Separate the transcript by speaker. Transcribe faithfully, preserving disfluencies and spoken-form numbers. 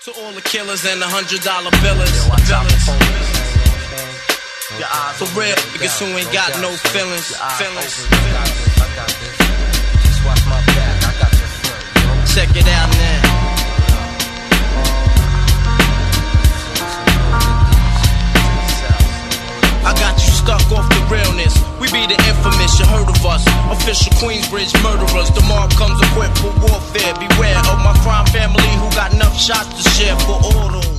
Speaker 1: To all the killers and the hundred dollar billers. For real, niggas who ain't got no feelings. Feelings. Check it out now. I got you stuck off the realness. We be the infamous, you heard of us. Official Queensbridge murderers. The mob comes equipped for warfare. Beware of my crime family who got enough shots to share for all those.